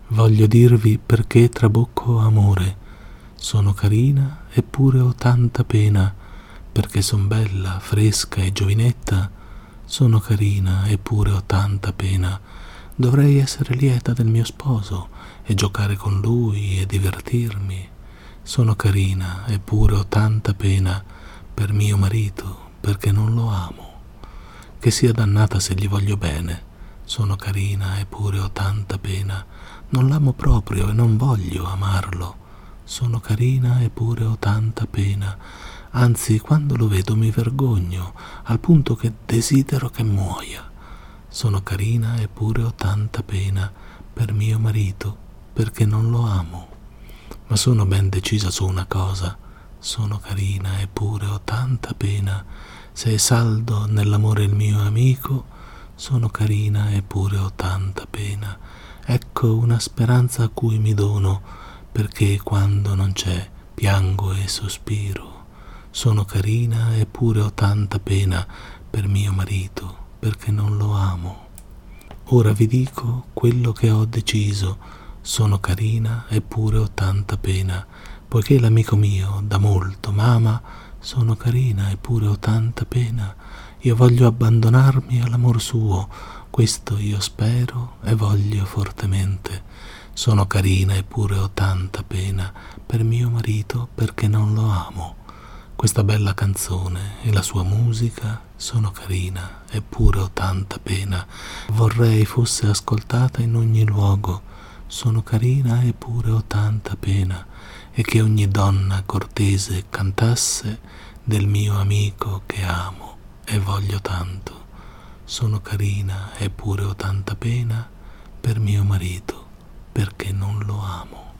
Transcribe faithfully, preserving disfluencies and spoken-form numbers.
voglio dirvi perché trabocco amore. Sono carina eppure ho tanta pena, perché son bella, fresca e giovinetta. Sono carina eppure ho tanta pena. Dovrei essere lieta del mio sposo e giocare con lui e divertirmi. Sono carina eppure ho tanta pena per mio marito, perché non lo amo. Che sia dannata se gli voglio bene. Sono carina eppure ho tanta pena. Non l'amo proprio e non voglio amarlo. Sono carina eppure ho tanta pena. Anzi, quando lo vedo mi vergogno, al punto che desidero che muoia. Sono carina eppure ho tanta pena per mio marito, perché non lo amo. Ma sono ben decisa su una cosa. Sono carina eppure ho tanta pena. Se è saldo nell'amore il mio amico, sono carina eppure ho tanta pena. Ecco una speranza a cui mi dono, perché quando non c'è piango e sospiro. Sono carina eppure ho tanta pena per mio marito, perché non lo amo. Ora vi dico quello che ho deciso. Sono carina eppure ho tanta pena, poiché l'amico mio da molto m'ama. Sono carina eppure ho tanta pena. Io voglio abbandonarmi all'amor suo, questo io spero e voglio fortemente. Sono carina eppure ho tanta pena per mio marito, perché non lo amo. Questa bella canzone e la sua musica sono carina eppure ho tanta pena. Vorrei fosse ascoltata in ogni luogo. Sono carina eppure ho tanta pena, e che ogni donna cortese cantasse del mio amico che amo e voglio tanto. Sono carina eppure ho tanta pena per mio marito, perché non lo amo.